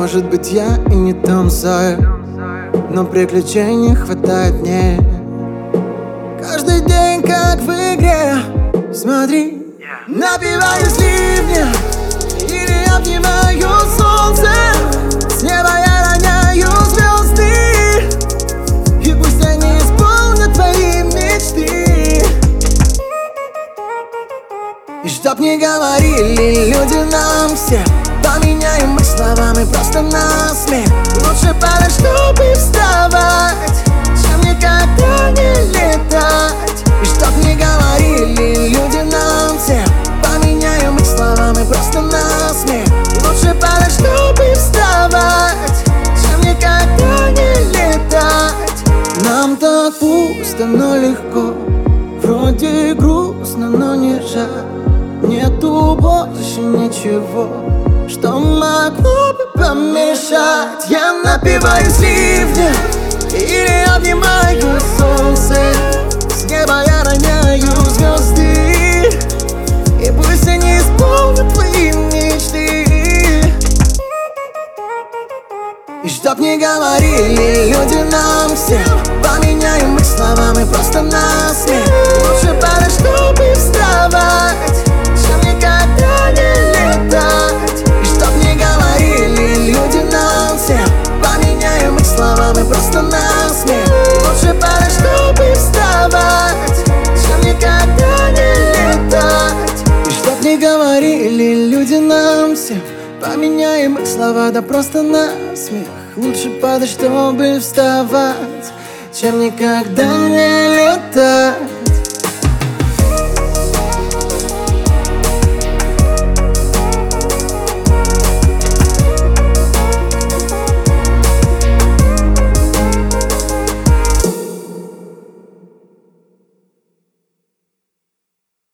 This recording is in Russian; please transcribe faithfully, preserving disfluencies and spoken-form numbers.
Может быть, я и не танцую, но приключений хватает мне. Каждый день как в игре. Смотри, напиваюсь ливня или обнимаю солнце. С неба я роняю звезды, и пусть они исполнят твои мечты. И чтоб не говорили люди нам все, поменяем мы словами просто на смех. Лучше падать, чтобы вставать, чем никогда не летать. И чтоб не говорили люди нам все, поменяем мы словами просто на смех. Лучше падать, чтобы вставать, чем никогда не летать. Нам так пусто, но легко, вроде грустно, но не жаль. Нету больше ничего, что могло бы помешать. Я напиваюсь ливня или обнимаю солнце. С неба я роняю звезды, и пусть они исполнят твои мечты. И чтоб не говорили люди нам всем, поменяем мы словами просто на смех. Лучше падать, чтобы вставать, чем никогда не летать. И чтоб не говорили люди нам всем, поменяем мы словами просто на смех. Лучше падать, чтобы вставать, чем никогда не летать. И чтоб не говорили люди нам всем, поменяем их слова да просто на смех. Лучше падать, чтобы вставать, чем никогда не летать.